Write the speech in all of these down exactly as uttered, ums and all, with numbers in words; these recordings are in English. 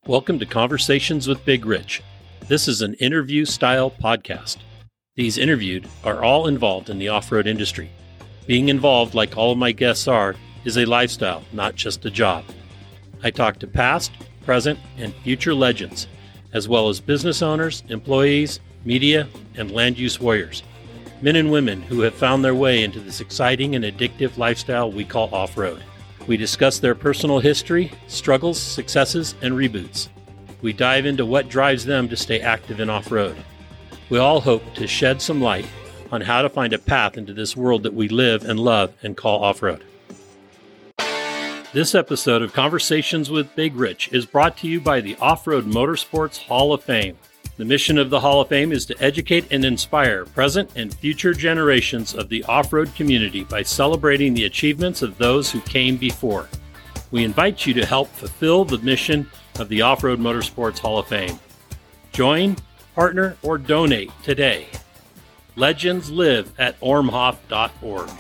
Welcome to Conversations with Big Rich. This is an interview-style podcast. These interviewed are all involved in the off-road industry. Being involved, like all of my guests are, is a lifestyle, not just a job. I talk to past, present, and future legends, as well as business owners, employees, media, and land use warriors. Men and women who have found their way into this exciting and addictive lifestyle we call off-road. We discuss their personal history, struggles, successes, and reboots. We dive into what drives them to stay active in off-road. We all hope to shed some light on how to find a path into this world that we live and love and call off-road. This episode of Conversations with Big Rich is brought to you by the Off-Road Motorsports Hall of Fame. The mission of the Hall of Fame is to educate and inspire present and future generations of the off-road community by celebrating the achievements of those who came before. We invite you to help fulfill the mission of the Off-Road Motorsports Hall of Fame. Join, partner, or donate today. Legends live at ormhoff dot org.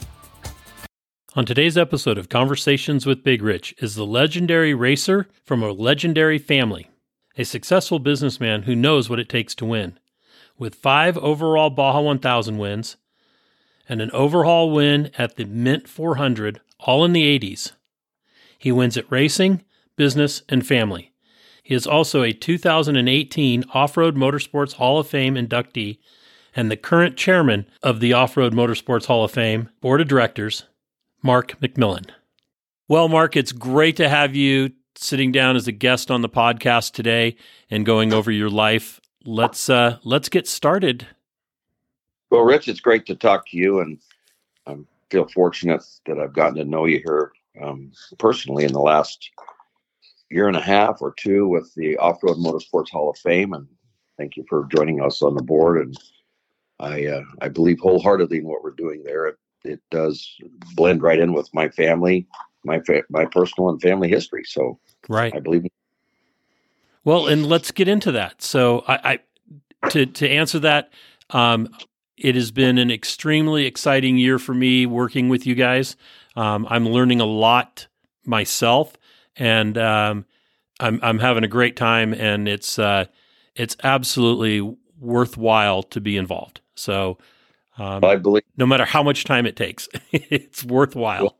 On today's episode of Conversations with Big Rich is the legendary racer from a legendary family. A successful businessman who knows what it takes to win. With five overall Baja one thousand wins and an overhaul win at the Mint four hundred, all in the eighties. He wins at racing, business, and family. He is also a two thousand eighteen Off-Road Motorsports Hall of Fame inductee and the current chairman of the Off-Road Motorsports Hall of Fame Board of Directors, Mark McMillan. Well, Mark, it's great to have you sitting down as a guest on the podcast today and going over your life. Let's uh, let's get started. Well, Rich, it's great to talk to you, and I feel fortunate that I've gotten to know you here um, personally in the last year and a half or two with the Off-Road Motorsports Hall of Fame, and thank you for joining us on the board. And I uh, I believe wholeheartedly in what we're doing there. It, it does blend right in with my family, my fa- my personal and family history. So right, I believe. Well, and let's get into that. So I, I to to answer that, um, it has been an extremely exciting year for me working with you guys. Um, I'm learning a lot myself, and um, I'm I'm having a great time, and it's uh, it's absolutely worthwhile to be involved. So. Um, I believe no matter how much time it takes, it's worthwhile.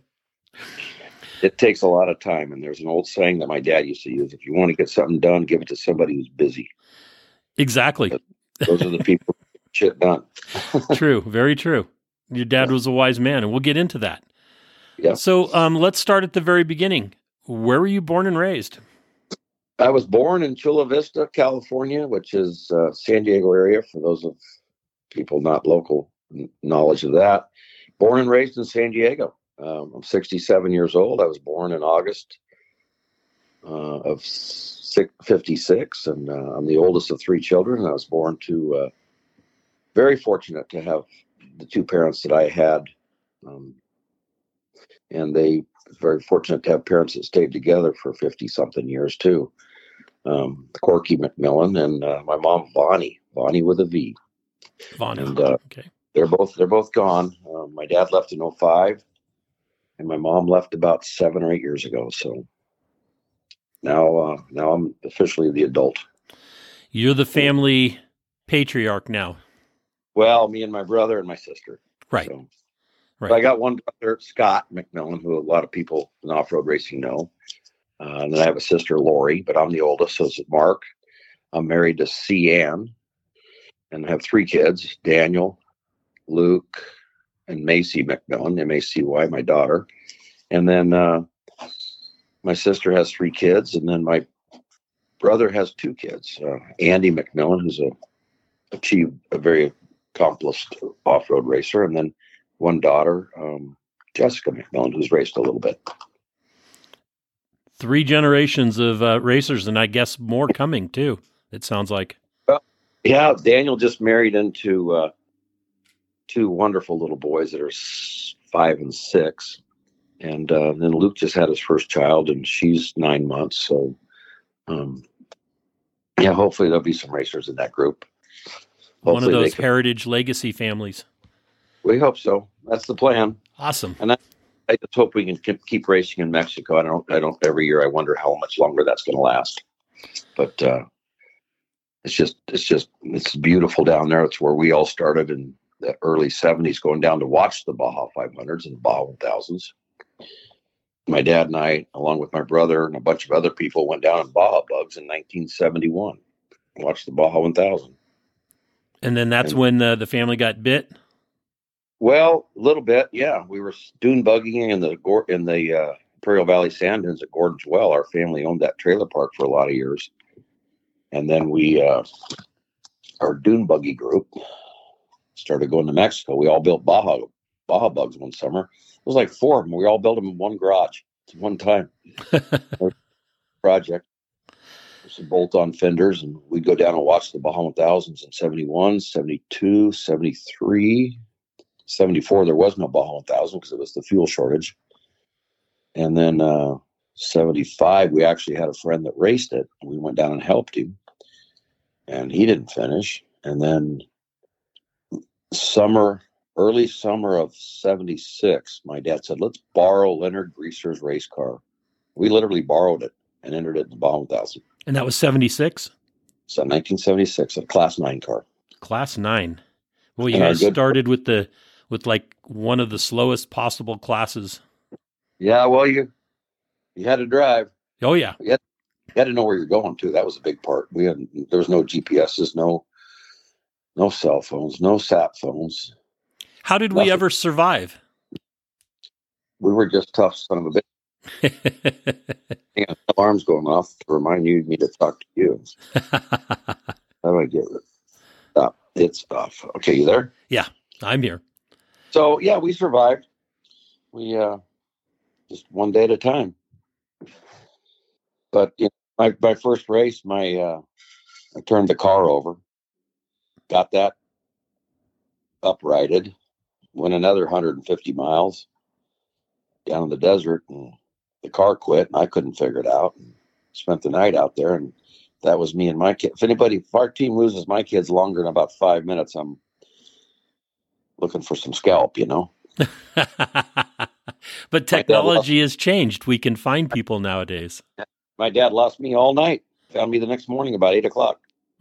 It takes a lot of time. And there's an old saying that my dad used to use: if you want to get something done, give it to somebody who's busy. Exactly. Those are the people who get shit done. True. Very true. Your dad was a wise man, and we'll get into that. Yeah. So um, let's start at the very beginning. Where were you born and raised? I was born in Chula Vista, California, which is uh, San Diego area, for those of people not local knowledge of that. Born and raised in San Diego. Um, I'm sixty-seven years old. I was born in August uh, of fifty-six, and uh, I'm the oldest of three children. I was born to, uh, very fortunate to have the two parents that I had, um, and they very fortunate to have parents that stayed together for fifty-something years too. Um, Corky McMillan and uh, my mom, Bonnie, Bonnie with a V. Bonnie. And uh, okay. they're both they're both gone. Uh, my dad left in oh five, and my mom left about seven or eight years ago. So now, uh, now I'm officially the adult. You're the family patriarch now. Well, me and my brother and my sister. Right. So, right. So I got one brother, Scott McMillan, who a lot of people in off-road racing know. Uh, and then I have a sister, Lori, but I'm the oldest, so is Mark. I'm married to C. Ann, and I have three kids: Daniel, Luke, and Macy McMillan, M A C Y, my daughter. And then uh, my sister has three kids, and then my brother has two kids. Uh, Andy McMillan, who's a achieved a very accomplished off-road racer, and then one daughter, um, Jessica McMillan, who's raced a little bit. Three generations of uh, racers, and I guess more coming too, it sounds like. Well, yeah, Daniel just married into uh, two wonderful little boys that are five and six. And uh, then Luke just had his first child, and she's nine months. So, um, yeah, hopefully there'll be some racers in that group. Hopefully One of those can... heritage legacy families. We hope so. That's the plan. Awesome. And I, I just hope we can keep keep racing in Mexico. I don't, I don't, every year I wonder how much longer that's going to last. But uh, it's just, it's just, it's beautiful down there. It's where we all started in the early seventies, going down to watch the Baja five hundreds and the Baja one thousands. My dad and I, along with my brother and a bunch of other people, went down in Baja Bugs in nineteen seventy-one and watched the Baja one thousand. And then that's and, when uh, the family got bit? Well, a little bit, yeah. We were dune buggying in the in the uh, Imperial Valley Sand Dunes at Gordon's Well. Our family owned that trailer park for a lot of years. And then we, uh, our dune buggy group, started going to Mexico. We all built Baja, Baja Bugs one summer. It was like four of them. We all built them in one garage at one time. Project. Some bolt-on fenders, and we'd go down and watch the Baja one thousands in seventy-one, seventy-two, seventy-three, seventy-four. There was no Baja one thousand because it was the fuel shortage. And then uh, seventy-five, we actually had a friend that raced it. We went down and helped him, and he didn't finish. And then summer, early summer of seventy-six, my dad said, let's borrow Leonard Greaser's race car. We literally borrowed it and entered it in the Baja one thousand. And that was seventy-six? So nineteen seventy-six, a class nine car. Class nine. Well, you and guys good... started with the with like one of the slowest possible classes. Yeah, well, you you had to drive. Oh yeah, you had, you had to know where you're going to. That was a big part. We had there was no G P S's, no no cell phones, no sat phones. How did Nothing. we ever survive? We were just tough son of a bitch. Alarms going off to remind you me to talk to you. How do I get it? Stop. It's off. Okay, you there? Yeah, I'm here. So yeah, we survived. We uh, just one day at a time. But you know, my my first race, my uh, I turned the car over, got that uprighted, went another one hundred fifty miles down in the desert, and the car quit, and I couldn't figure it out. And spent the night out there, and that was me and my kid. If anybody, if our team loses my kids longer than about five minutes, I'm looking for some scalp, you know. But technology has changed. We can find people nowadays. My dad lost me all night. Found me the next morning about eight o'clock.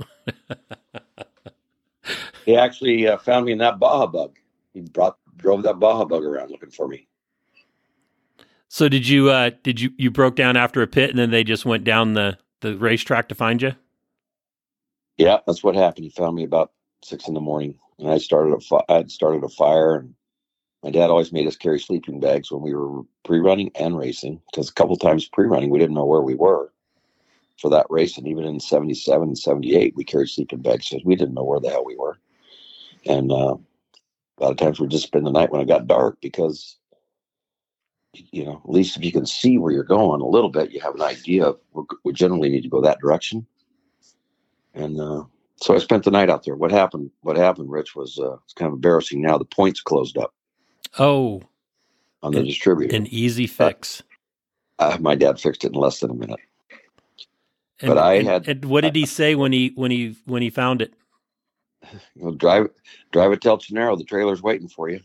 He actually uh, found me in that Baja Bug. He brought drove that Baja Bug around looking for me. So did you, uh, did you, you broke down after a pit and then they just went down the, the racetrack to find you? Yeah, that's what happened. He found me about six in the morning, and I started a, fi- I had started a fire, and my dad always made us carry sleeping bags when we were pre-running and racing, because a couple times pre-running, we didn't know where we were for that race. And even in seventy-seven and seventy-eight, we carried sleeping bags because we didn't know where the hell we were. And uh, a lot of times we'd just spend the night when it got dark, because you know, at least if you can see where you're going a little bit, you have an idea of we generally need to go that direction. And uh, so I spent the night out there. What happened? What happened, Rich, was uh, it's kind of embarrassing. Now the points closed up. Oh, on the an, distributor. An easy fix. Uh, uh, my dad fixed it in less than a minute. And, but I and, had. And what did he say when he when he when he found it? You know, drive drive it till Gennaro. The trailer's waiting for you.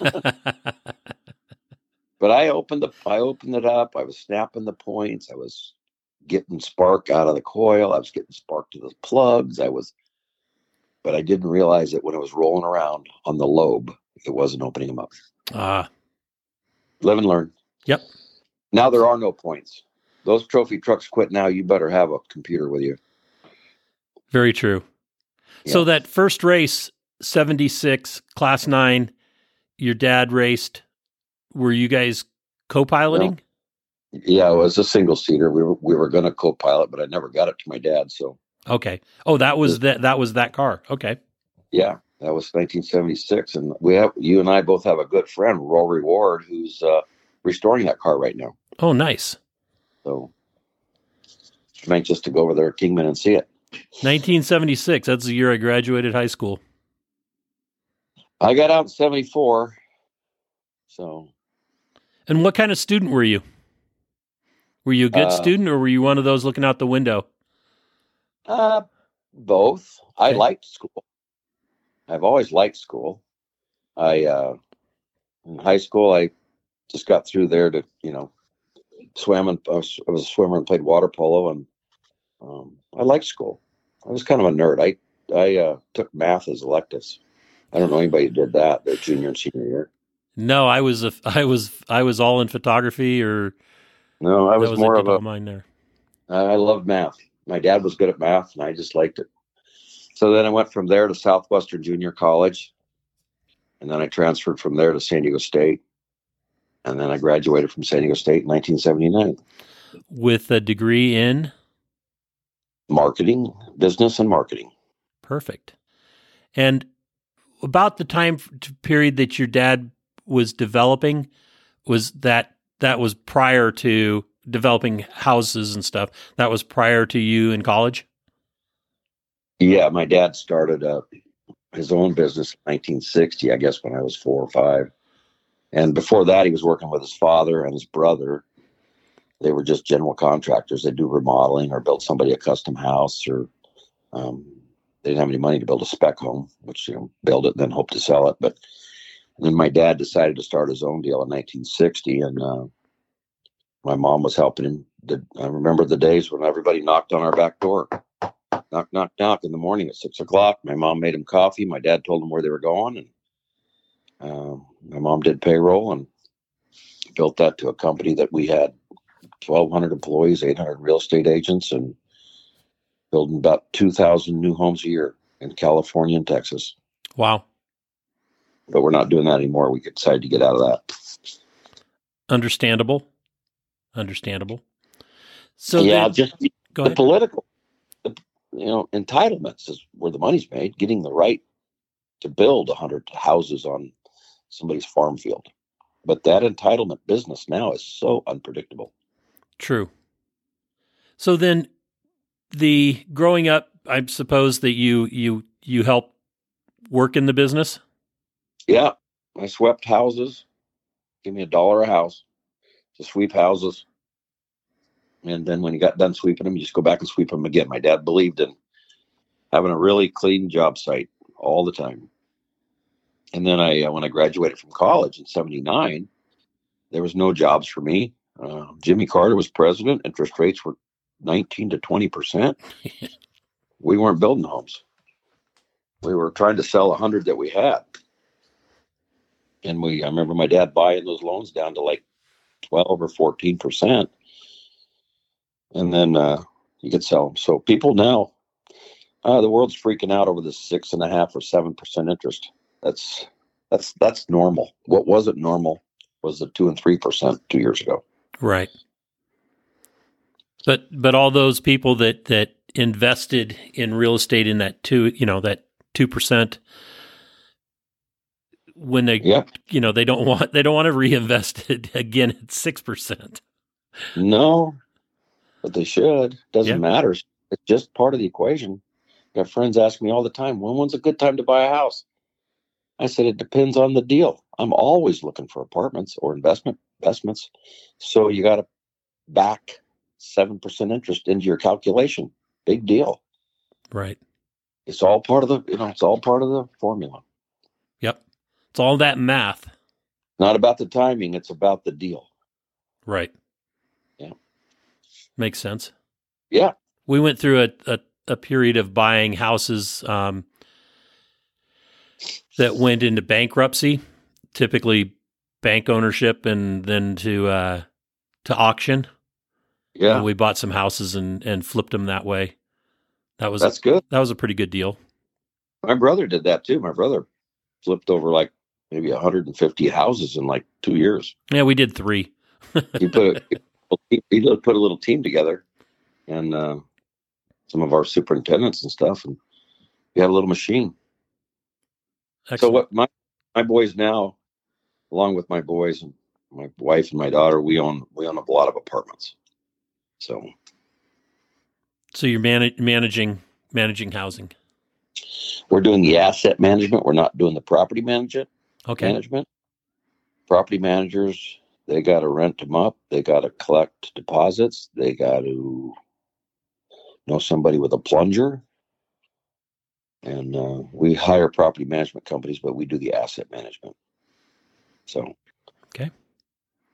But I opened the, I opened it up. I was snapping the points. I was getting spark out of the coil. I was getting spark to the plugs. I was, but I didn't realize that when it was rolling around on the lobe, it wasn't opening them up. Ah, live and learn. Yep. Now there are no points. Those trophy trucks quit now. You better have a computer with you. Very true. Yeah. So that first race, seventy-six, class nine, your dad raced. Were you guys co-piloting? No. Yeah, it was a single seater. We were we were going to co-pilot, but I never got it to my dad. So okay. Oh, that was that. That was that car. Okay. Yeah, that was nineteen seventy-six, and we have you and I both have a good friend, Rory Ward, who's uh, restoring that car right now. Oh, nice. So I'm anxious to go over there at Kingman and see it. nineteen seventy-six. That's the year I graduated high school. I got out in seventy-four. So. And what kind of student were you? Were you a good uh, student, or were you one of those looking out the window? Uh, both. Okay. I liked school. I've always liked school. I uh, in high school I just got through there to, you know, swam and I was, I was a swimmer and played water polo, and um, I liked school. I was kind of a nerd. I I uh, took math as electives. I don't know anybody who did that their junior and senior year. No, I was a, I was I was all in photography, or no, I was, was more a of a. mine there. I loved math. My dad was good at math, and I just liked it. So then I went from there to Southwestern Junior College, and then I transferred from there to San Diego State, and then I graduated from San Diego State in nineteen seventy-nine with a degree in marketing, business, and marketing. Perfect. And about the time period that your dad was developing, was that that was prior to developing houses and stuff? That was prior to you in college? Yeah, my dad started uh, his own business in nineteen sixty, I guess, when I was four or five. And before that, he was working with his father and his brother. They were just general contractors. They'd do remodeling or build somebody a custom house, or um, they didn't have any money to build a spec home, which, you know, build it and then hope to sell it. But then my dad decided to start his own deal in nineteen sixty, and uh, my mom was helping him. I remember the days when everybody knocked on our back door. Knock, knock, knock in the morning at six o'clock. My mom made him coffee. My dad told them where they were going, and um, my mom did payroll and built that to a company that we had twelve hundred employees, eight hundred real estate agents, and building about two thousand new homes a year in California and Texas. Wow. But we're not doing that anymore. We decided to get out of that. Understandable. Understandable. So yeah, then, just the, go the ahead. political, the, you know, entitlements is where the money's made. Getting the right to build a hundred houses on somebody's farm field, but that entitlement business now is so unpredictable. True. So then, the growing up, I suppose that you you you helped work in the business. Yeah, I swept houses. Give me a dollar a house to sweep houses. And then when you got done sweeping them, you just go back and sweep them again. My dad believed in having a really clean job site all the time. And then I, when I graduated from college in seventy-nine, there was no jobs for me. Uh, Jimmy Carter was president. Interest rates were nineteen to twenty percent. We weren't building homes. We were trying to sell a hundred that we had. And we, I remember my dad buying those loans down to like twelve or fourteen percent. And then uh, you could sell them. So people now, uh, the world's freaking out over the six and a half or seven percent interest. That's that's that's normal. What wasn't normal was the two and three percent two years ago. Right. But but all those people that that invested in real estate in that two, you know, that two percent, when they, yeah. you know, they don't want they don't want to reinvest it again at six percent. No. But they should. Doesn't yeah. matter. It's just part of the equation. My friends ask me all the time, when when's a good time to buy a house? I said, it depends on the deal. I'm always looking for apartments or investment investments. So you got to back seven percent interest into your calculation. Big deal. Right. It's all part of the, you know, it's all part of the formula. Yep. It's all that math. Not about the timing. It's about the deal. Right. Yeah. Makes sense. Yeah. We went through a, a, a period of buying houses um, that went into bankruptcy, typically bank ownership, and then to uh, to auction. Yeah. And we bought some houses and, and flipped them that way. That was That's a, good. That was a pretty good deal. My brother did that too. My brother flipped over like maybe one hundred fifty houses in like two years. Yeah, we did three. he put a, he put a little team together, and uh, some of our superintendents and stuff, and we had a little machine. Excellent. So what my my boys now, along with my boys and my wife and my daughter, we own we own a lot of apartments. So, so you're man- managing managing housing. We're doing the asset management. We're not doing the property management. Okay. Management. Property managers, they got to rent them up. They got to collect deposits. They got to know somebody with a plunger. And uh, we hire property management companies, but we do the asset management. So, okay.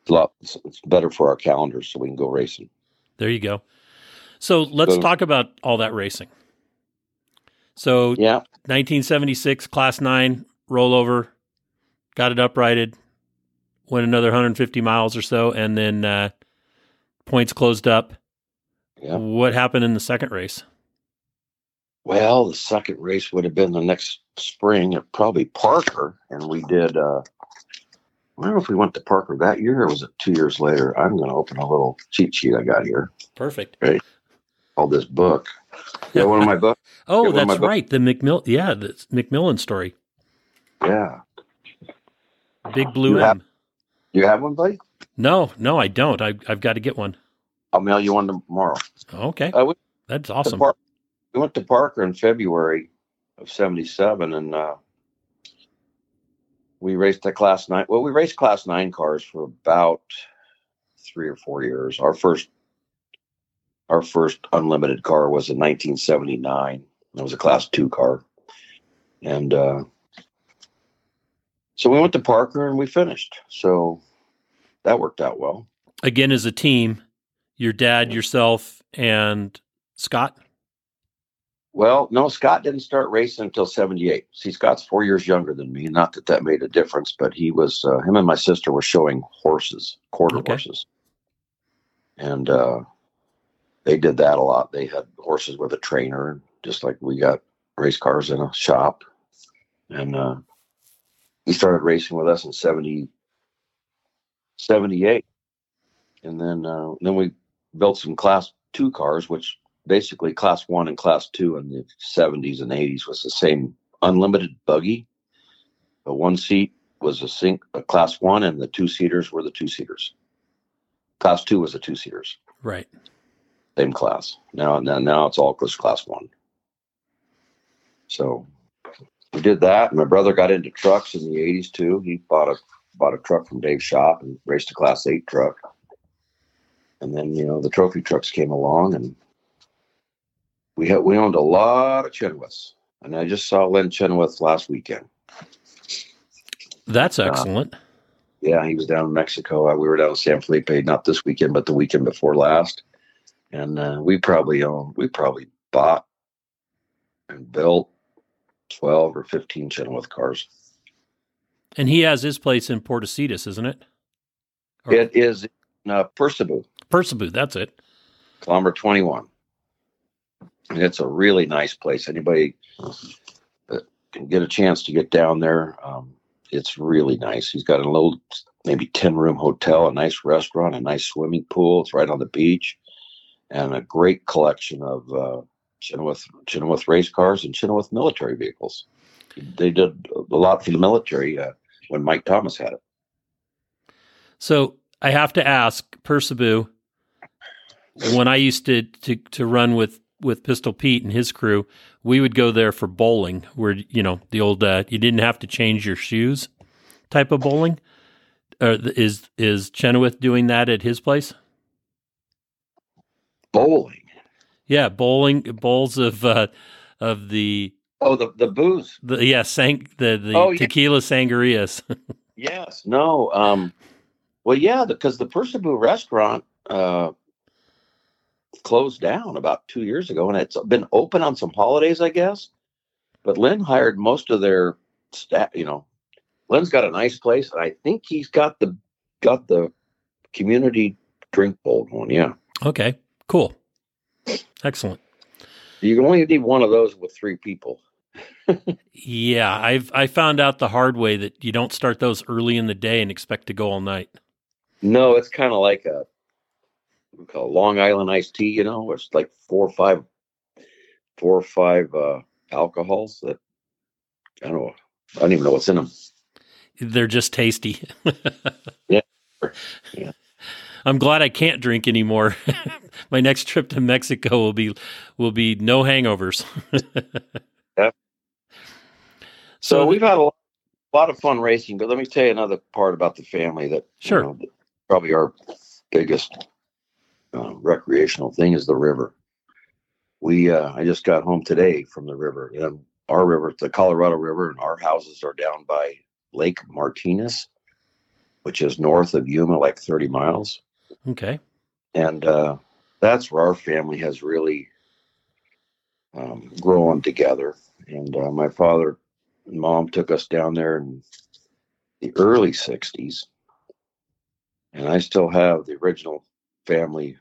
It's a lot. It's, it's better for our calendars, so we can go racing. There you go. So let's So- talk about all that racing. So Yeah. nineteen seventy-six Class nine rollover, got it uprighted, went another one hundred fifty miles or so, and then uh, points closed up. Yeah. What happened in the second race? Well, the second race would have been the next spring at probably Parker, and we did. Uh, I don't know if we went to Parker that year or was it two years later. I'm going to open a little cheat sheet I got here. Perfect. Right. All this book. Yeah, one of my books. Oh, Yeah, one of that's my right. The McMillan, yeah, the McMillan story. Yeah. Big Blue You M. have- You have one, buddy? No, no, I don't. I, I've got to get one. I'll mail you one tomorrow. Okay, Uh, we, that's to awesome. Par- we went to Parker in February of seventy-seven, and uh, we raced the Class nine. Well, we raced Class nine cars for about three or four years. Our first, our first unlimited car was in nineteen seventy-nine. It was a Class two car, and uh, so we went to Parker and we finished. So that worked out well. Again, as a team, your dad, yourself, and Scott. Well, no, Scott didn't start racing until seventy-eight. See, Scott's four years younger than me. Not that that made a difference, but he was, uh, him and my sister were showing horses, quarter Okay. horses. And uh, they did that a lot. They had horses with a trainer, just like we got race cars in a shop. And uh, he started racing with us in seventy, seventy-eight. And then, uh, then we built some Class two cars, which basically Class one and Class two in the seventies and eighties was the same unlimited buggy. The one seat was a, sing, a Class one, and the two seaters were the two seaters. Class two was the two seaters, Right. same class. Now, now, now it's all just Class one. So we did that. My brother got into trucks in the eighties too. He bought a bought a truck from Dave's shop and raced a Class eight truck. And then, you know, the trophy trucks came along, and we had we owned a lot of Chenoweths. And I just saw Len Chenoweth last weekend. That's excellent. Uh, yeah, he was down in Mexico. Uh, we were down in San Felipe, not this weekend, but the weekend before last. And uh, we probably owned, we probably bought and built twelve or fifteen Chenoweth cars. And he has his place in Portocitas, isn't it? Or It is in uh, Percival, Percival, that's it. kilometer twenty-one. And it's a really nice place. Anybody that can get a chance to get down there, um, it's really nice. He's got a little, maybe ten-room hotel, a nice restaurant, a nice swimming pool. It's right on the beach, and a great collection of uh, Chenoweth, Chenoweth race cars and Chenoweth military vehicles. They did a lot for the military uh, when Mike Thomas had it. So I have to ask, Percival, when I used to, to, to run with, with Pistol Pete and his crew, we would go there for bowling, where, you know, the old, uh, you didn't have to change your shoes type of bowling. Uh, is, is Chenoweth doing that at his place? Bowling. Yeah. Bowling, bowls of, uh, of the, Oh, the, the booze. the, yeah, sang, the, the Oh, yeah. tequila sangrias. Yes. No. Um, well, yeah, because the Percival restaurant uh, closed down about two years ago, and it's been open on some holidays, I guess. But Lynn hired most of their staff. You know, Lynn's got a nice place, and I think he's got the got the community drink bowl going. Yeah. Okay, cool. Excellent. You can only need one of those with three people. Yeah, I've I found out the hard way that you don't start those early in the day and expect to go all night. No, it's kind of like a we call it Long Island iced tea. You know, it's like four or five, four or five uh, alcohols that I don't know. I don't even know what's in them. They're just tasty. Yeah. Yeah. I'm glad I can't drink anymore. My next trip to Mexico will be will be no hangovers. Yeah. So, So we've had a lot, a lot of fun racing, but let me tell you another part about the family that Sure. you know, probably our biggest uh, recreational thing is the river. We uh, I just got home today from the river. You know, our river, the Colorado River, and our houses are down by Lake Martinez, which is north of Yuma, like thirty miles. Okay. And uh, that's where our family has really um, grown together. And uh, my father and mom took us down there in the early sixties. And I still have the original family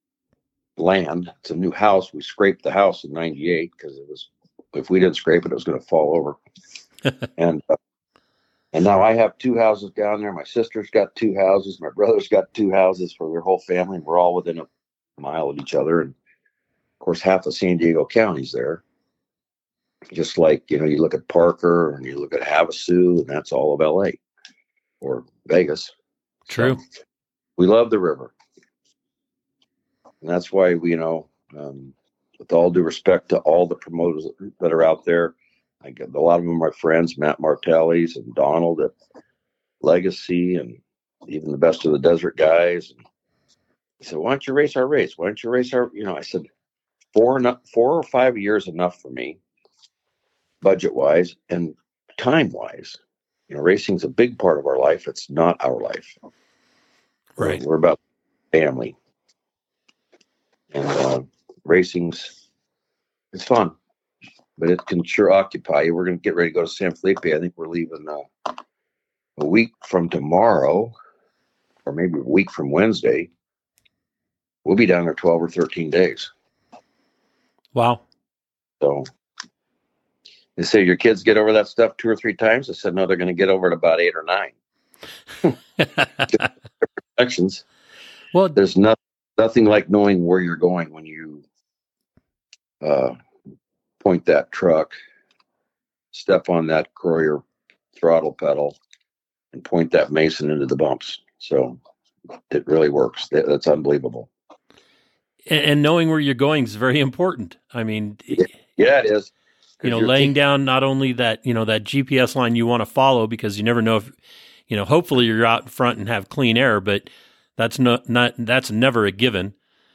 land. It's a new house. We scraped the house in ninety-eight because it was, if we didn't scrape it, it was going to fall over. and uh, and now I have two houses down there. My sister's got two houses. My brother's got two houses for their whole family. And we're all within a mile of each other. And of course, half of San Diego County's there. Just like, you know, you look at Parker and you look at Havasu, and that's all of L A or Vegas. True. So we love the river. And that's why we, you know, um, with all due respect to all the promoters that are out there, I get a lot of them are my friends, Matt Martelli's and Donald at Legacy, and even the Best of the Desert guys. And he said, "Why don't you race our race? Why don't you race our?" You know, I said, four, four or five years enough for me, budget wise and time wise. You know, racing's a big part of our life. It's not our life. Right. We're about family, and uh, racing's it's fun. But it can sure occupy you. We're going to get ready to go to San Felipe. I think we're leaving uh, a week from tomorrow, or maybe a week from Wednesday. We'll be down there twelve or thirteen days. Wow. So they say your kids get over that stuff two or three times. I said, no, they're going to get over it about eight or nine. Sections. Well, there's no, nothing like knowing where you're going when you uh, point that truck, step on that Croyer throttle pedal, and point that Mason into the bumps. So it really works. That's unbelievable. And, and knowing where you're going is very important. I mean, yeah, yeah it is. You know, laying down not only that, you know, that G P S line you want to follow, because you never know if, you know, hopefully you're out in front and have clean air, but that's not, not that's never a given.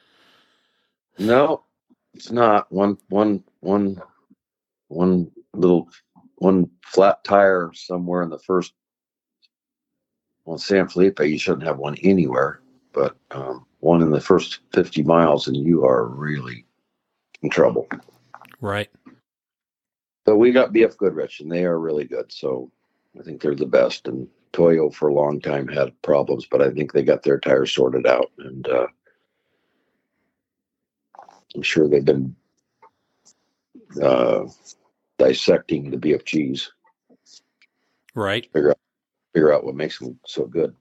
No, it's not. One, one, one, one little, one flat tire somewhere in the first, well, San Felipe, you shouldn't have one anywhere, but um, one in the first fifty miles and you are really in trouble. Right. But we got B F Goodrich and they are really good. So I think they're the best. And Toyo for a long time had problems, but I think they got their tires sorted out. And uh, I'm sure they've been uh, dissecting the B F Gs. Right. Figure out, figure out what makes them so good.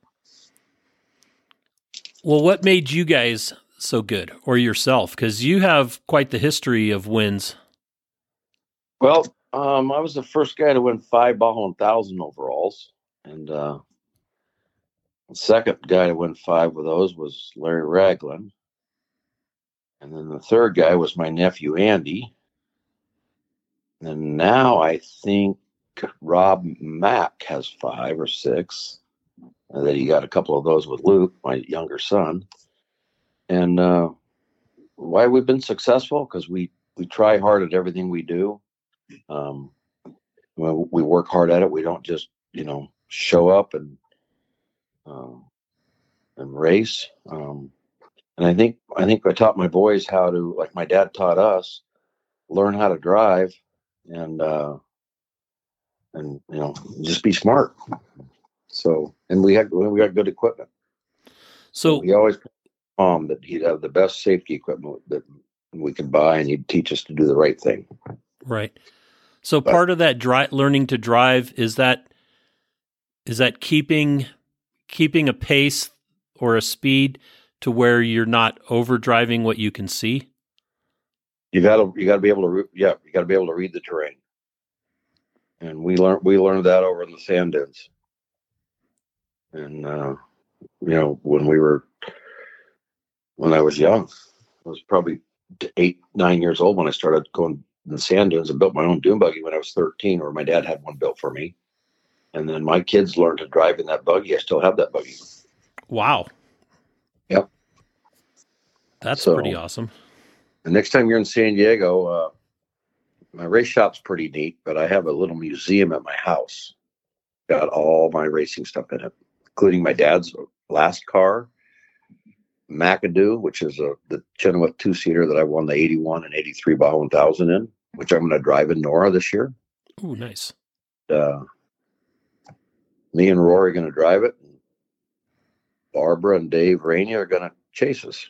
Well, what made you guys so good, or yourself? Because you have quite the history of wins. Well, um, I was the first guy to win five Baja one thousand overalls. And uh, the second guy to win five of those was Larry Ragland. And then the third guy was my nephew, Andy. And now I think Rob Mack has five or six. And then he got a couple of those with Luke, my younger son. And uh, why we've been successful? Because we, we try hard at everything we do. Um, when we work hard at it, we don't just, you know, show up and um, and race. Um, and I think I think I taught my boys how to, like my dad taught us, learn how to drive and uh, and you know just be smart. So and we had we got good equipment. So we always um that he'd have the best safety equipment that we could buy, and he'd teach us to do the right thing. Right. So but, part of that dri- learning to drive is that is that keeping keeping a pace or a speed to where you're not over driving what you can see. You gotta you gotta be able to re- yeah you gotta be able to read the terrain, and we learned we learned that over in the sand dunes. And uh, you know when we were when I was young, I was probably eight nine years old when I started going in the sand dunes and built my own dune buggy when I was thirteen, or my dad had one built for me. And then my kids learned to drive in that buggy. I still have that buggy. Wow. Yep. That's so, pretty awesome. The next time you're in San Diego, uh, my race shop's pretty neat, but I have a little museum at my house. Got all my racing stuff in it. including my dad's last car, McAdoo, which is a the Chenoweth two-seater that I won the eighty-one and eighty-three Baja one thousand in, which I'm going to drive in Nora this year. Ooh, nice. Uh, me and Rory are going to drive it. Barbara and Dave Rainey are going to chase us.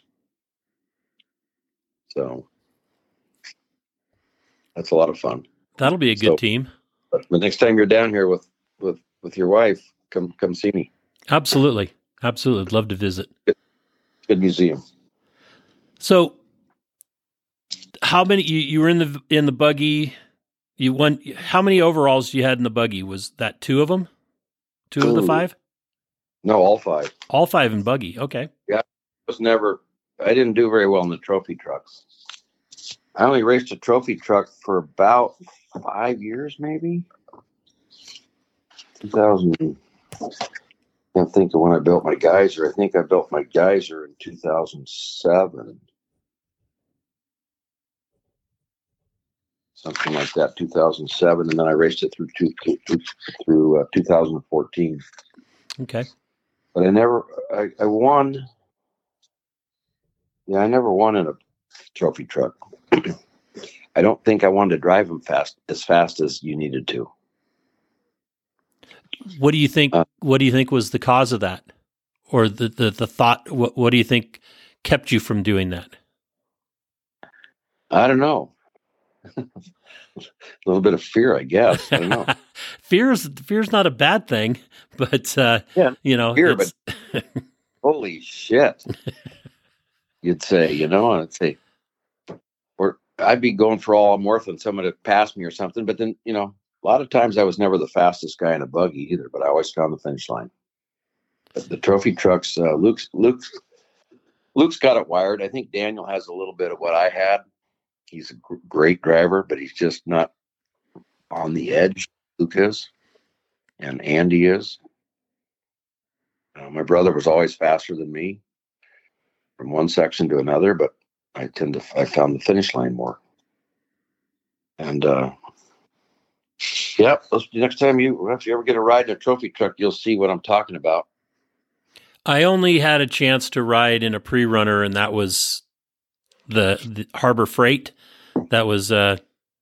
So that's a lot of fun. That'll be a good so, team. But the next time you're down here with, with, with your wife, come come see me. Absolutely. Absolutely. I'd love to visit. Good, good museum. So how many, you, you were in the in the buggy, you won, how many overalls you had in the buggy? Was that two of them? Two Ooh. of the five? No, all five. All five in buggy. Okay. Yeah. It was never, I didn't do very well in the trophy trucks. I only raced a trophy truck for about five years, maybe. two thousand. I can't think of when I built my Geyser. I think I built my Geyser in two thousand seven. Something like that, two thousand seven. And then I raced it through, two, through uh, two thousand fourteen. Okay. But I never, I, I won. Yeah, I never won in a trophy truck. I don't think I wanted to drive them fast, as fast as you needed to. What do you think? Uh, what do you think was the cause of that, or the the, the thought? What What do you think kept you from doing that? I don't know. A little bit of fear, I guess. I don't know. fear is fear is not a bad thing, but uh, yeah, you know, fear. But holy shit, you'd say, you know, I'd say, or I'd be going for all I'm worth and someone would pass me or something. But then, you know, a lot of times I was never the fastest guy in a buggy either, but I always found the finish line. But the trophy trucks, uh, Luke's, Luke's, Luke's got it wired. I think Daniel has a little bit of what I had. He's a gr- great driver, but he's just not on the edge. Luke is, and Andy is. Uh, my brother was always faster than me from one section to another, but I tend to, I found the finish line more. And, uh, yeah, next time you, if you ever get a ride in a trophy truck, you'll see what I'm talking about. I only had a chance to ride in a pre-runner, and that was the, the Harbor Freight. That was uh,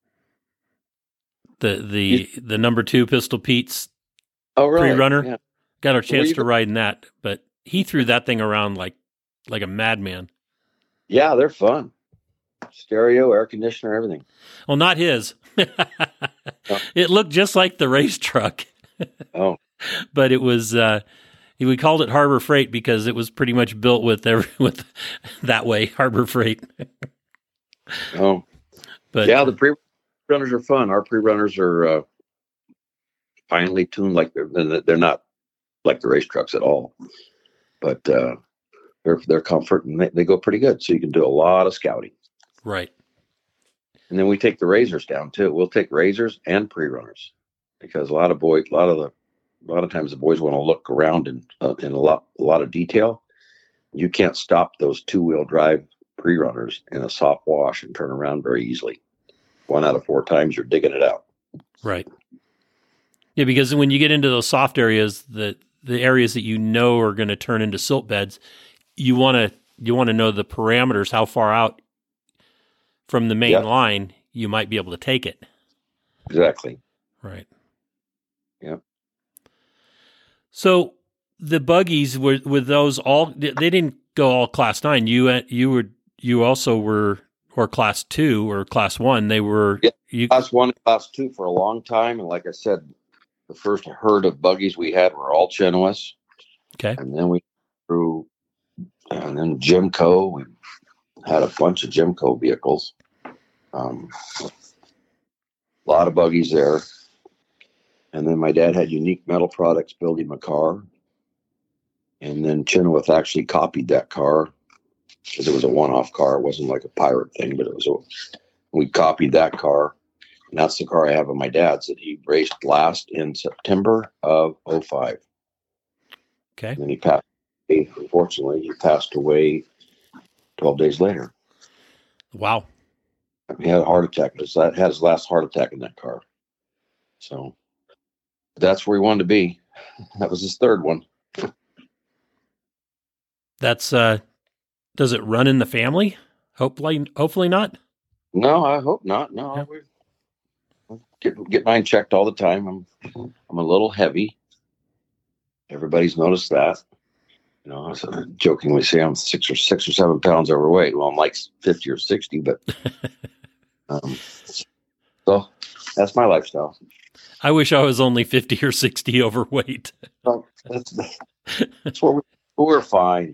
the the the number two Pistol Pete's oh, really? pre-runner. Yeah. Got a chance to ride in that, but he threw that thing around like like a madman. Yeah, they're fun. Stereo, air conditioner, everything. Well, not his. oh. It looked just like the race truck. oh, but it was. Uh, we called it Harbor Freight because it was pretty much built with every, with that way Harbor Freight. oh, but yeah, the pre-runners are fun. Our pre-runners are uh, finely tuned, like they're they're not like the race trucks at all, but uh, they're they're comfort and they, they go pretty good. So you can do a lot of scouting. Right. And then we take the razors down too. We'll take razors and pre-runners because a lot of boys, a lot of the, a lot of times the boys want to look around in uh, in a lot, a lot of detail. You can't stop those two-wheel drive pre-runners in a soft wash and turn around very easily. One out of four times you're digging it out. Right. Yeah, because when you get into those soft areas, the the areas that you know are going to turn into silt beds, you want to you want to know the parameters, how far out from the main yeah. line you might be able to take it. Exactly. Right. Yeah. So the buggies were with those all they didn't go all class nine. You you were you also were or class two or class one. They were yeah, you, class one, and class two for a long time, and like I said, the first herd of buggies we had were all Chenoweths. Okay. And then we through, and then Jimco. We had a bunch of Jimco vehicles. Um, a lot of buggies there. And then my dad had Unique Metal Products building a car. And then Chenoweth actually copied that car because it was a one-off car. It wasn't like a pirate thing, but it was a, we copied that car. And that's the car I have of my dad's that he raced last in September of oh five. Okay. And then he passed away. Unfortunately, he passed away twelve days later. Wow. He had a heart attack. He had his last heart attack in that car. So that's where he wanted to be. That was his third one. That's, uh, does it run in the family? Hopefully, hopefully not. No, I hope not. No, Yeah. we get, get mine checked all the time. I'm, I'm a little heavy. Everybody's noticed that. You know, I jokingly say I'm six or six or seven pounds overweight. Well, I'm like fifty or sixty, but um, so that's my lifestyle. I wish I was only fifty or sixty overweight. So that's that's where we, we're fine.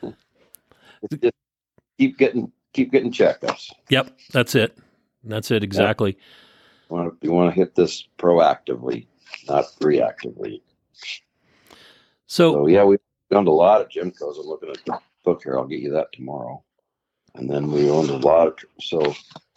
Just keep getting keep getting checkups. Yep, that's it. That's it exactly. You want to, you want to hit this proactively, not reactively. So, so yeah, we've gone to a lot of Gymcos. I'm looking at the book here. I'll get you that tomorrow. And then we owned a lot of, so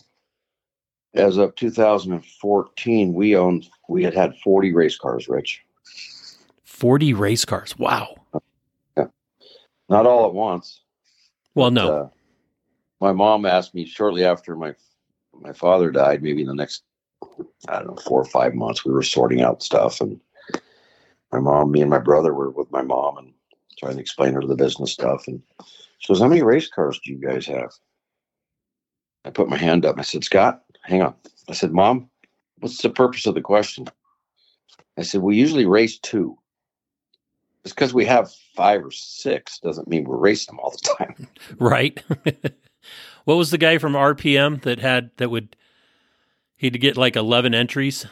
as of two thousand fourteen, we owned, we had had forty race cars, Rich. forty race cars. Wow. Yeah. Not all at once. Well, but, no. Uh, my mom asked me shortly after my, my father died, maybe in the next, I don't know, four or five months, we were sorting out stuff. And my mom, me and my brother were with my mom and trying to explain her the business stuff. And she goes, how many race cars do you guys have? I put my hand up and I said, Scott, hang on. I said, Mom, what's the purpose of the question? I said, we usually race two. Just because we have five or six doesn't mean we're racing them all the time. Right. What was the guy from R P M that had, that would, he'd get like eleven entries?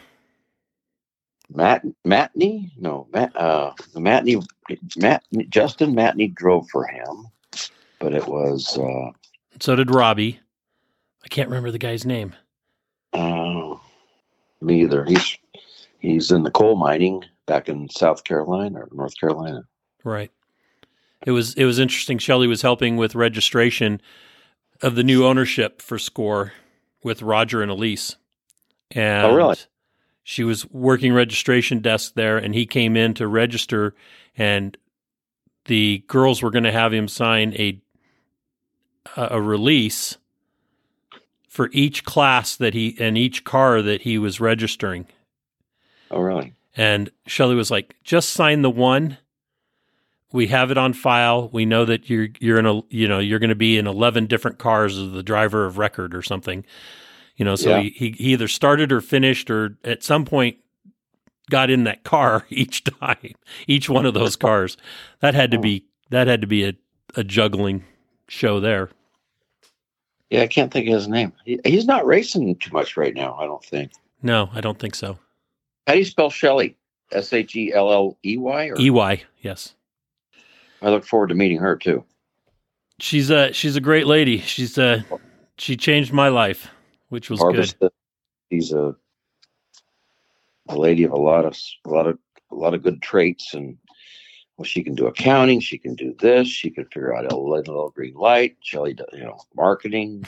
Matt, Matney? No, Matt, uh, Matney, Matt, Justin Matney drove for him, but it was, uh, so did Robbie. I can't remember the guy's name. Uh, me either. He's, he's in the coal mining back in South Carolina or North Carolina. Right. It was, it was interesting. Shelley was helping with registration of the new ownership for SCORE with Roger and Elise. And oh, really? She was working registration desk there, and he came in to register, and the girls were going to have him sign a a release for each class that he and each car that he was registering. Oh, really? And Shelley was like, "Just sign the one. We have it on file. We know that you're you're in a you know you're going to be in eleven different cars as the driver of record or something." You know, so yeah. he, he he either started or finished or at some point got in that car each time, each one of those cars. That had to be that had to be a, a juggling show there. Yeah, I can't think of his name. He, he's not racing too much right now, I don't think. No, I don't think so. How do you spell Shelley? S H E L L E Y? E Y, yes. I look forward to meeting her too. She's a she's a great lady. She's a she changed my life, which was Harvest, good. She's a a lady of a lot of a lot of a lot of good traits, and well, she can do accounting, she can do this, she can figure out a little green light. Shelley does, you know, marketing.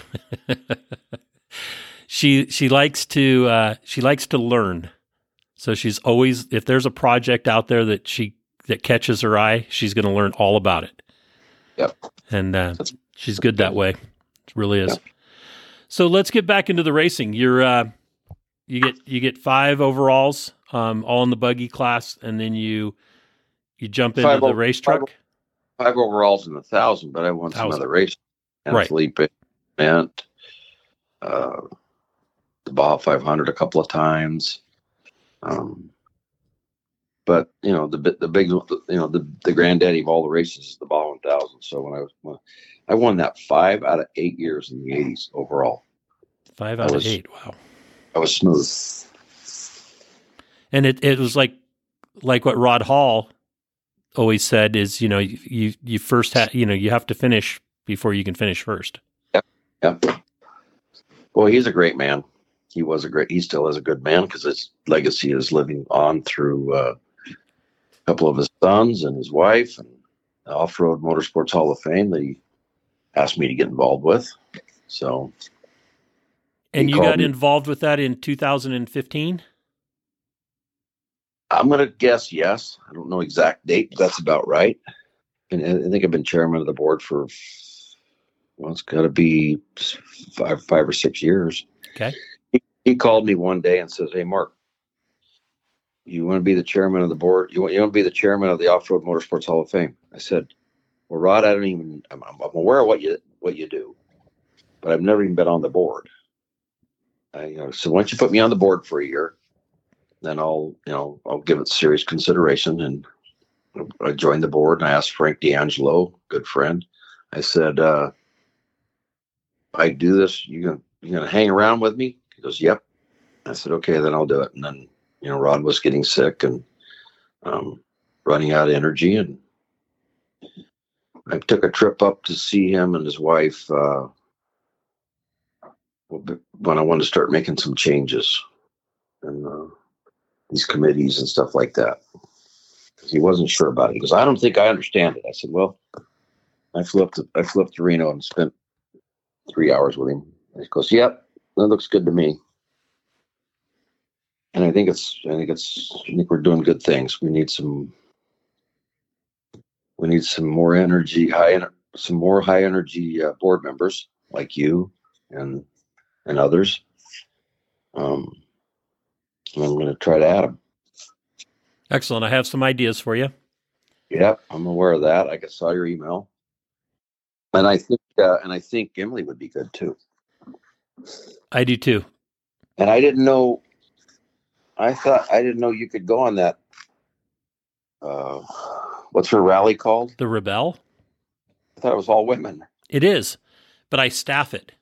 she she likes to uh, she likes to learn. So she's always, if there's a project out there that she that catches her eye, she's going to learn all about it. Yep. And uh, she's good that way. It really is. Yep. So let's get back into the racing. You're uh, you get you get five overalls, um, all in the buggy class, and then you you jump into five the over, race truck. Five, five overalls in the thousand, but I won some other races. Right. Felipe event, uh, the Baja five hundred a couple of times. Um, but you know the the big you know the the granddaddy of all the races is the Baja one thousand. So when I was when I won that five out of eight years in the eighties overall. Five out was, of eight. Wow. I was smooth. And it, it was like like what Rod Hall always said is, you know, you you first have you know you have to finish before you can finish first. Yep. Yep. Well, he's a great man. He was a great. He still is a good man because his legacy is living on through uh, a couple of his sons and his wife, and the Off-Road Motorsports Hall of Fame that he asked me to get involved with. So, and you got me. involved with that in two thousand fifteen? I'm going to guess yes. I don't know exact date, but that's about right. And I think I've been chairman of the board for, well, it's got to be five, five or six years. Okay. He, he called me one day and says, "Hey, Mark, you want to be the chairman of the board? You want, you want to be the chairman of the Off-Road Motorsports Hall of Fame?" I said, well, Rod, I don't even, I'm, I'm aware of what you, what you do, but I've never even been on the board. I, you know, so once you put me on the board for a year, then I'll, you know, I'll give it serious consideration. And I joined the board, and I asked Frank D'Angelo, good friend. I said, uh, I do this. You gonna, you gonna hang around with me? He goes, yep. I said, okay, then I'll do it. And then, you know, Rod was getting sick and um, running out of energy. And I took a trip up to see him and his wife uh, when I wanted to start making some changes and uh, these committees and stuff like that. He wasn't sure about it. He goes, I don't think I understand it. I said, well, I flew up to, I flew up to Reno and spent three hours with him. And he goes, yep, that looks good to me. And I think it's, I think it's, I think we're doing good things. We need some, we need some more energy, high, some more high energy uh, board members like you and, and others. Um, and I'm going to try to add them. Excellent. I have some ideas for you. Yep, I'm aware of that. I saw your email, and I think, uh, and I think Emily would be good too. I do too. And I didn't know. I thought I didn't know you could go on that. Uh, what's her rally called? The Rebel. I thought it was all women. It is, but I staff it.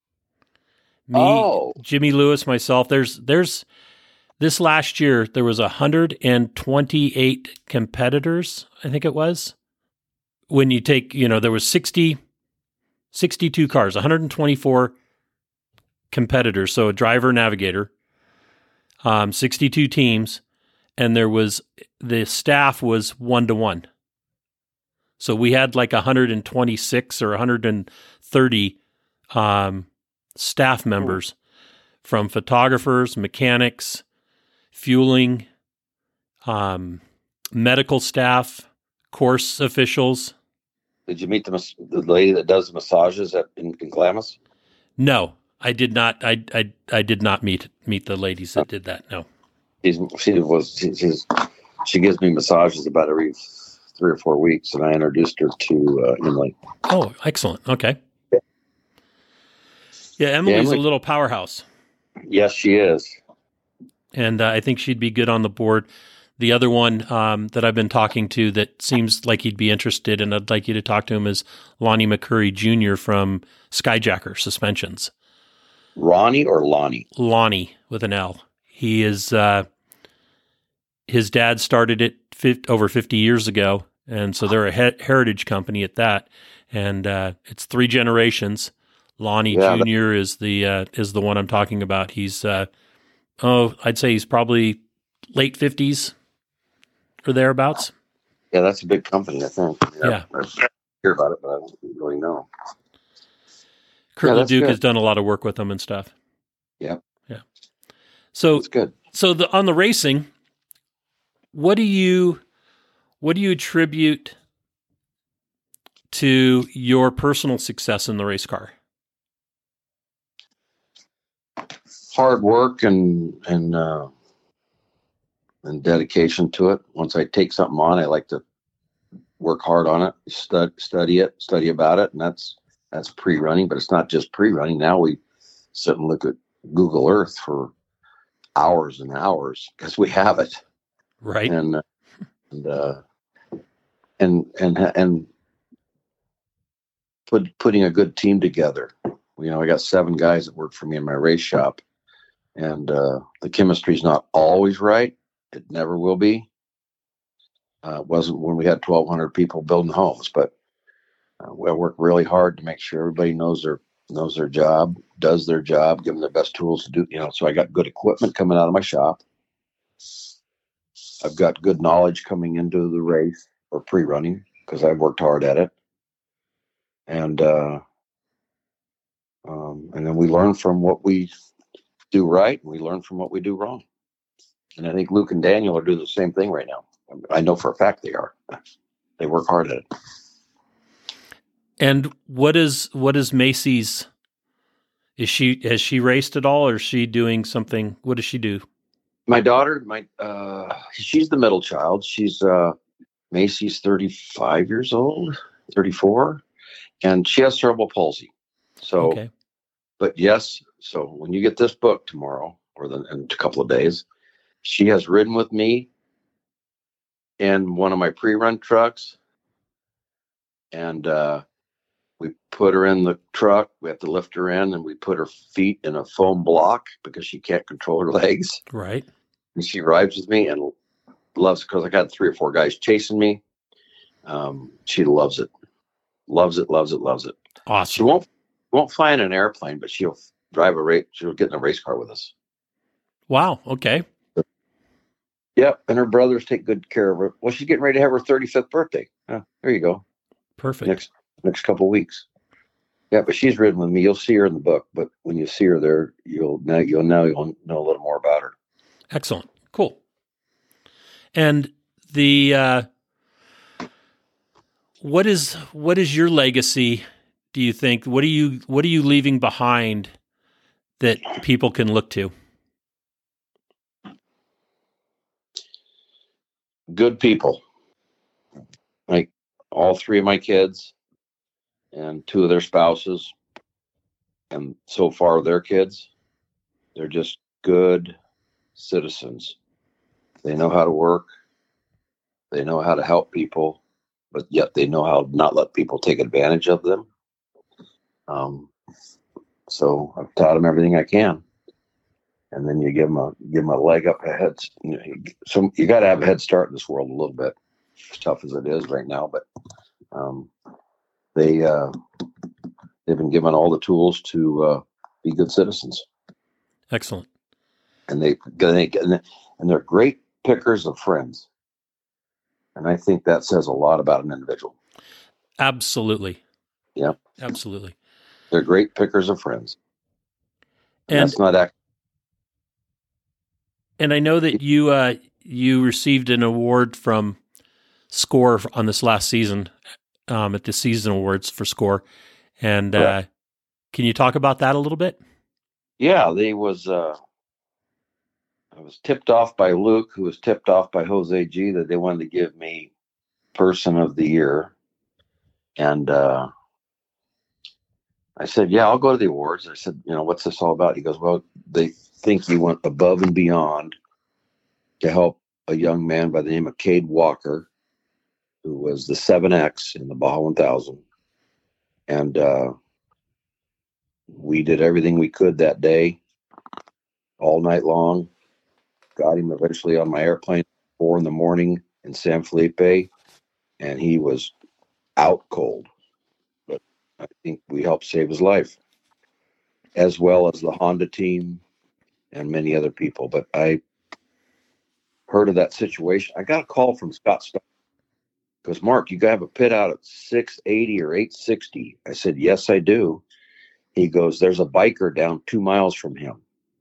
Me, oh. Jimmy Lewis, myself. There's, there's. This last year, there was one hundred twenty-eight competitors, I think it was. When you take, you know, there was sixty, sixty-two cars, one hundred twenty-four competitors, so a driver, navigator, um, sixty-two teams, and there was, the staff was one-to-one. So we had like one hundred twenty-six or one hundred thirty um, staff members from photographers, mechanics, fueling, um, medical staff, course officials. Did you meet the, the lady that does the massages at in, in Glamis? No, I did not. I, I, I did not meet meet the ladies that did that. No. She's, she was she, she's she gives me massages about every three or four weeks, and I introduced her to uh, Emily. Oh, excellent. Okay. Yeah, yeah Emily's yeah, Emily, a little powerhouse. Yes, she is. And uh, I think she'd be good on the board. The other one um, that I've been talking to that seems like he'd be interested, and I'd like you to talk to him, is Lonnie McCurry Junior from Skyjacker Suspensions. Ronnie or Lonnie? Lonnie with an L. He is, uh, his dad started it fifty, over fifty years ago, and so they're a he- heritage company at that. And uh, it's three generations. Lonnie yeah, Junior that- is the uh, is the one I'm talking about. He's uh, oh, I'd say he's probably late fifties or thereabouts. Yeah, that's a big company, I think. Yeah. yeah. I hear about it, but I don't really know. Kurt yeah, LeDuc has done a lot of work with them and stuff. Yeah. Yeah. So that's good. So the on the racing, what do you what do you attribute to your personal success in the race car? Hard work and and uh, and dedication to it. Once I take something on, I like to work hard on it, stud, study it, study about it, and that's that's pre-running. But it's not just pre-running. Now we sit and look at Google Earth for hours and hours because we have it, right? And and uh, and and and put putting a good team together. You know, I got seven guys that work for me in my race shop. And uh, the chemistry's not always right. It never will be. Uh, it wasn't when we had twelve hundred people building homes, but uh, we work really hard to make sure everybody knows their knows their job, does their job, give them the best tools to do. You know, so I got good equipment coming out of my shop. I've got good knowledge coming into the race or pre-running because I've worked hard at it, and uh, um, and then we learn from what we do right, and we learn from what we do wrong. And I think Luke and Daniel are doing the same thing right now. I know for a fact they are. They work hard at it. And what is what is Macy's? Is she has she raced at all, or is she doing something? What does she do? My daughter, my uh, she's the middle child. She's uh, Macy's thirty-five years old. thirty-four, and she has cerebral palsy. So, okay. But yes, so when you get this book tomorrow or the, in a couple of days, she has ridden with me in one of my pre-run trucks, and uh, we put her in the truck. We have to lift her in, and we put her feet in a foam block because she can't control her legs. Right. And she rides with me and loves it because I got three or four guys chasing me. Um, she loves it, loves it, loves it, loves it. Awesome. She won't won't fly in an airplane, but she'll drive a race. She'll get in a race car with us. Wow. Okay. Yep, and her brothers take good care of her. Well, she's getting ready to have her thirty-fifth birthday. Oh, there you go. Perfect. Next next couple of weeks. Yeah, but she's ridden with me. You'll see her in the book, but when you see her there, you'll now you'll now you'll know a little more about her. Excellent. Cool. And the uh, what is what is your legacy? Do you think? What are you what are you leaving behind that people can look to? Good people. Like all three of my kids and two of their spouses, and so far their kids, they're just good citizens. They know how to work. They know how to help people, but yet they know how to not let people take advantage of them. Um, so I've taught them everything I can. And then you give them a give them a leg up ahead. You know, so you got to have a head start in this world a little bit, as tough as it is right now. But um, they uh, they've been given all the tools to uh, be good citizens. Excellent. And they, they and they're great pickers of friends. And I think that says a lot about an individual. Absolutely. Yeah. Absolutely. They're great pickers of friends. And, and that's not act- And I know that you uh, you received an award from SCORE on this last season, um, at the season awards for SCORE. And uh, can you talk about that a little bit? Yeah, they was. Uh, I was tipped off by Luke, who was tipped off by Jose G, that they wanted to give me Person of the Year, and uh, I said, "Yeah, I'll go to the awards." I said, "You know, what's this all about?" He goes, "Well, they think you went above and beyond to help a young man by the name of Cade Walker, who was the seven X in the Baja one thousand. And uh, we did everything we could that day, all night long. Got him eventually on my airplane at four in the morning in San Felipe, and he was out cold. But I think we helped save his life, as well as the Honda team and many other people. But I heard of that situation. I got a call from Scott Starr. He goes, "Mark, you have a pit out at six eighty or eight sixty. I said, "Yes, I do." He goes, "There's a biker down two miles from him."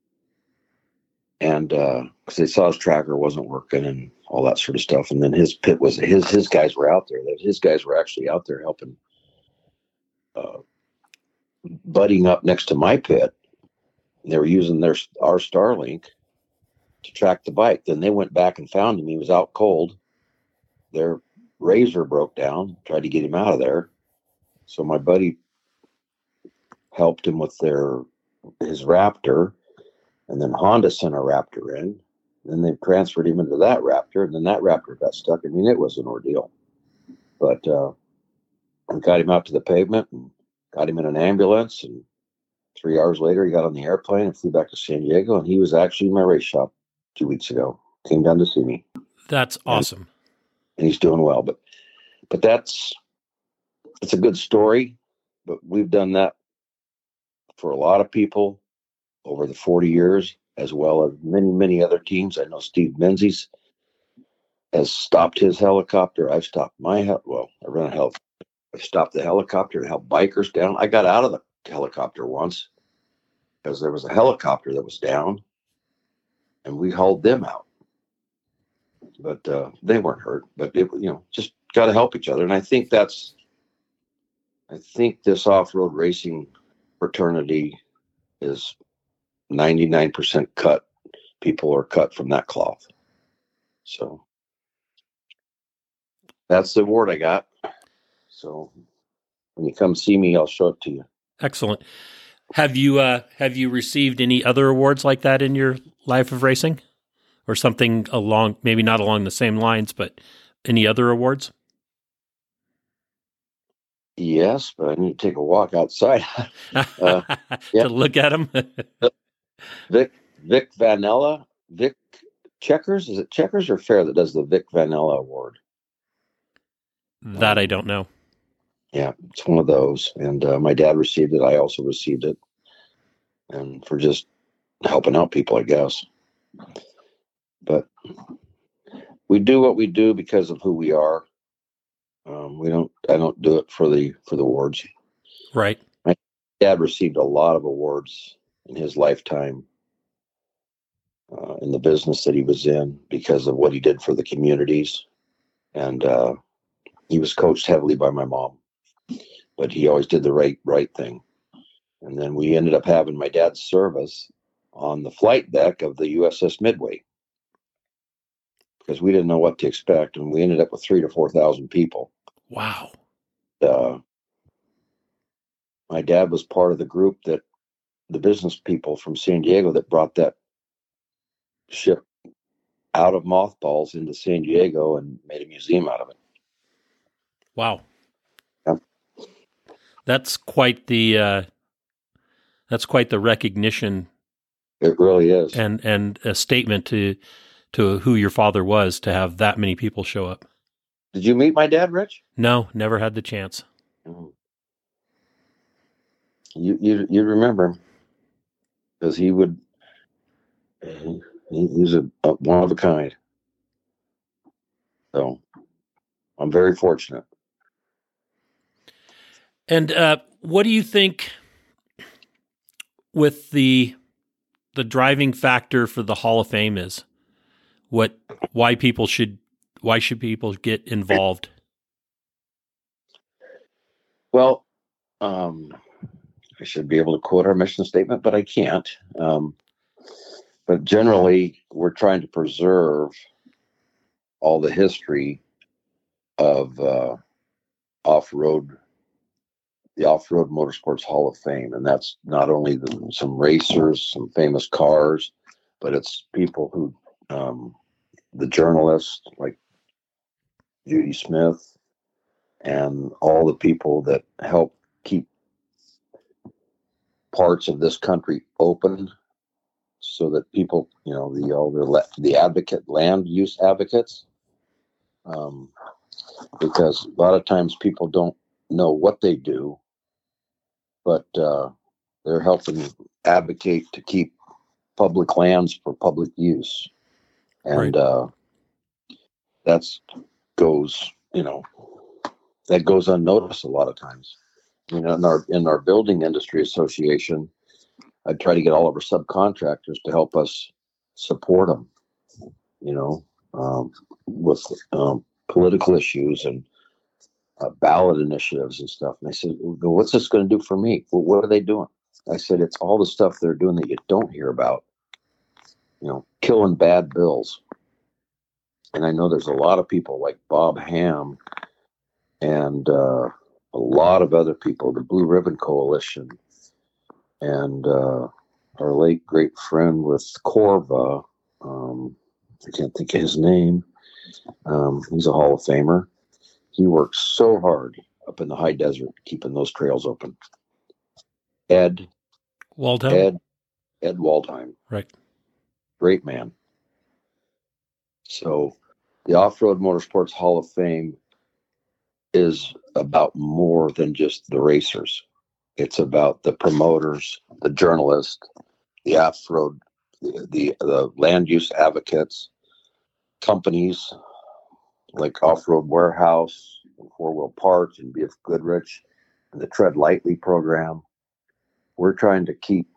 And because uh, they saw his tracker wasn't working and all that sort of stuff. And then his pit was, his his guys were out there. His guys were actually out there helping, uh, butting up next to my pit. They were using their our Starlink to track the bike. Then they went back and found him. He was out cold. Their Razor broke down, tried to get him out of there. So my buddy helped him with their his Raptor, and then Honda sent a Raptor in. Then they transferred him into that Raptor, and then that Raptor got stuck. I mean, it was an ordeal. But uh, I got him out to the pavement and got him in an ambulance, and three hours later, he got on the airplane and flew back to San Diego, and he was actually in my race shop two weeks ago. Came down to see me. That's awesome. And, and he's doing well. But but that's, it's a good story, but we've done that for a lot of people over the forty years, as well as many, many other teams. I know Steve Menzies has stopped his helicopter. I've stopped my, hel- well, I run a helicopter. I stopped the helicopter to help bikers down. I got out of the helicopter once because there was a helicopter that was down, and we hauled them out. But uh, they weren't hurt. But, it, you know, just got to help each other. And I think that's, I think this off-road racing fraternity is ninety-nine percent cut. People are cut from that cloth. So that's the award I got. So when you come see me, I'll show it to you. Excellent. Have you uh, have you received any other awards like that in your life of racing, or something along, maybe not along the same lines, but any other awards? Yes, but I need to take a walk outside uh, yeah. to look at them. Vic Vic Vanilla, Vic Checkers. Is it Checkers or Fair that does the Vic Vanilla Award? That um, I don't know. Yeah, it's one of those. And uh, my dad received it. I also received it, and for just helping out people, I guess. But we do what we do because of who we are. Um, we don't. I don't do it for the for the awards. Right. My dad received a lot of awards in his lifetime uh, in the business that he was in because of what he did for the communities, and uh, he was coached heavily by my mom, but he always did the right right thing. And then we ended up having my dad's service on the flight deck of the U S S Midway because we didn't know what to expect, and we ended up with three to four thousand people. Wow. Uh, my dad was part of the group that the business people from San Diego that brought that ship out of mothballs into San Diego and made a museum out of it. Wow. Yep. That's quite the uh, that's quite the recognition. It really is, and and a statement to to who your father was to have that many people show up. Did you meet my dad, Rich? No, never had the chance. You you you remember him because he would. He, he's a, a one of a kind. So I'm very fortunate. And uh, what do you think with the the driving factor for the Hall of Fame is? What why people should why should people get involved? Well, um, I should be able to quote our mission statement, but I can't. Um, but generally, we're trying to preserve all the history of uh, off-road, the Off-Road Motorsports Hall of Fame. And that's not only the, some racers, some famous cars, but it's people who, um, the journalists like Judy Smith and all the people that help keep parts of this country open so that people, you know, the all the the advocate land use advocates, um, because a lot of times people don't know what they do, but uh, they're helping advocate to keep public lands for public use, and right. uh, that's goes, you know, that goes unnoticed a lot of times. You know, in our in our building industry association, I try to get all of our subcontractors to help us support them, you know, um, with um, political issues and uh, ballot initiatives and stuff. And I said, well, what's this going to do for me? Well, what are they doing? I said, it's all the stuff they're doing that you don't hear about, you know, killing bad bills. And I know there's a lot of people like Bob Ham and uh, a lot of other people, the Blue Ribbon Coalition, and uh, our late great friend with Corva, um, I can't think of his name. Um, he's a Hall of Famer. He works so hard up in the high desert, keeping those trails open. Ed Waldheim. Ed Ed Waldheim. Right. Great man. So the Off-Road Motorsports Hall of Fame is about more than just the racers. It's about the promoters, the journalists, the off-road, the, the, the land use advocates, companies like Off-Road Warehouse, and Four Wheel Parts, and B F Goodrich, and the Tread Lightly program. We're trying to keep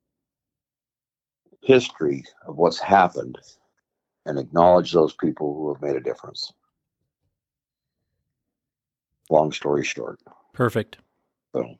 history of what's happened and acknowledge those people who have made a difference. Long story short. Perfect. So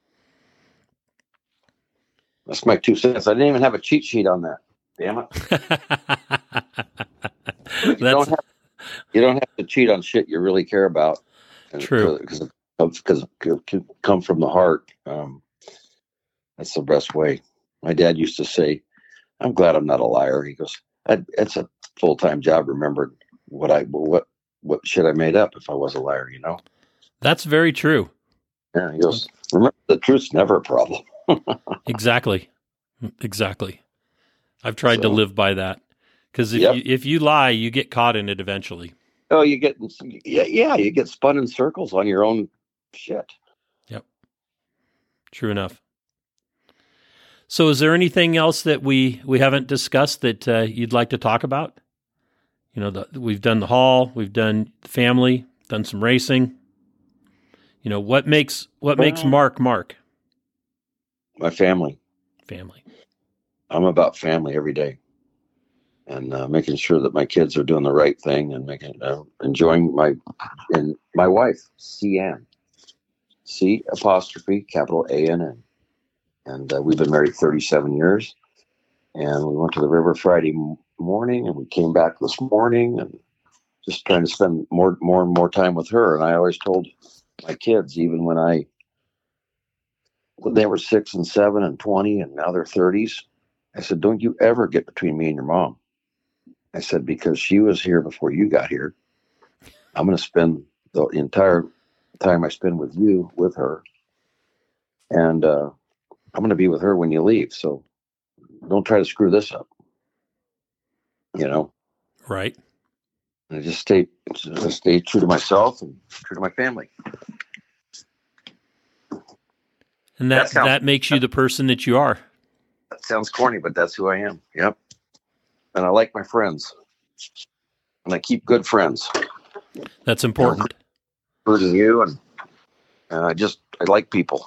that's my two cents. I didn't even have a cheat sheet on that. Damn it. you, don't have, you don't have to cheat on shit you really care about. And True. Because because it can come from the heart. Um, that's the best way. My dad used to say, "I'm glad I'm not a liar." He goes, "It's a full time job. Remember what I what what shit I made up if I was a liar, you know." That's very true. Yeah, he goes, "Remember, the truth's never a problem." Exactly, exactly. I've tried So, to live by that because if yep. you if you lie, you get caught in it eventually. Oh, you get yeah, yeah, you get spun in circles on your own shit. Yep. True enough. So is there anything else that we, we haven't discussed that uh, you'd like to talk about? You know, the, we've done the hall, we've done family, done some racing. You know, what makes what well, makes Mark Mark? My family. Family. I'm about family every day, and uh, making sure that my kids are doing the right thing and making uh, enjoying my and my wife, C-Ann, C apostrophe capital A N N, and uh, we've been married thirty-seven years, and we went to the river Friday morning, and we came back this morning, and just trying to spend more more and more time with her. And I always told my kids, even when I when they were six and seven and twenty, and now they're thirties, I said, "Don't you ever get between me and your mom." I said, "Because she was here before you got here. I'm going to spend the entire time I spend with you with her, and uh, I'm going to be with her when you leave. So don't try to screw this up." You know, right? And I just stay just stay true to myself and true to my family. And that that, sounds, that makes you the person that you are. That sounds corny, but that's who I am. Yep. And I like my friends, and I keep good friends. That's important. Including you, and and I just I like people.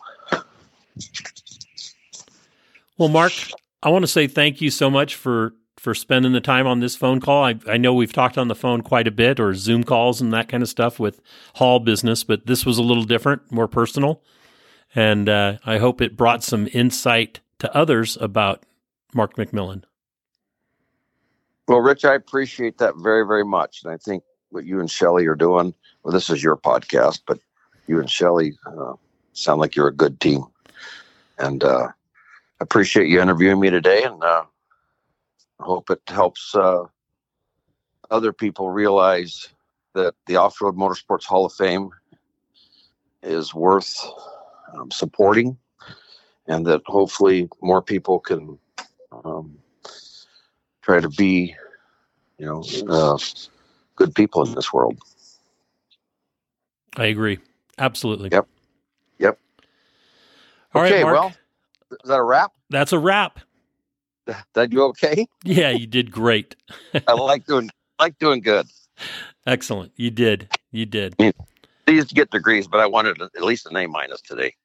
Well, Mark, I want to say thank you so much for, for spending the time on this phone call. I, I know we've talked on the phone quite a bit, or Zoom calls and that kind of stuff with hall business, but this was a little different, more personal. And uh, I hope it brought some insight to others about Mark McMillan. Well, Rich, I appreciate that very, very much. And I think what you and Shelley are doing, well, this is your podcast, but you and Shelley uh, sound like you're a good team. And uh, I appreciate you interviewing me today, and uh, I hope it helps uh, other people realize that the Off-Road Motorsports Hall of Fame is worth um, supporting, and that hopefully more people can um, try to be, you know, uh, good people in this world. I agree. Absolutely. Yep. Yep. All okay, right, Mark. well, is that a wrap? That's a wrap. Did you okay? Yeah, you did great. I like doing like doing good. Excellent. You did. You did. I mean, these get degrees, but I wanted at least an A minus today.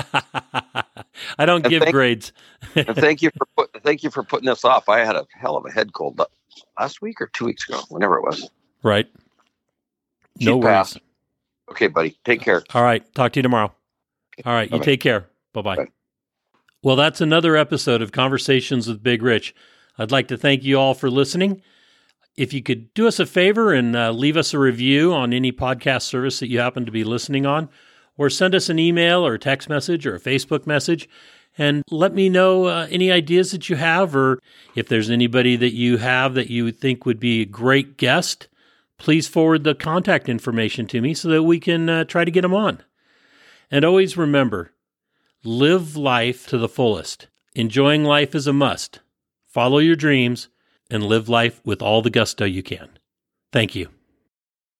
I don't and give thank, grades. and thank you for put, thank you for putting this off. I had a hell of a head cold last week or two weeks ago, whenever it was. Right. She'd No worries. pass. Okay, buddy. Take care. All right. Talk to you tomorrow. All right. You Bye-bye. take care. Bye-bye. Bye. Well, that's another episode of Conversations with Big Rich. I'd like to thank you all for listening. If you could do us a favor and uh, leave us a review on any podcast service that you happen to be listening on, or send us an email or a text message or a Facebook message, and let me know uh, any ideas that you have, or if there's anybody that you have that you think would be a great guest, please forward the contact information to me so that we can uh, try to get them on. And always remember, live life to the fullest. Enjoying life is a must. Follow your dreams and live life with all the gusto you can. Thank you.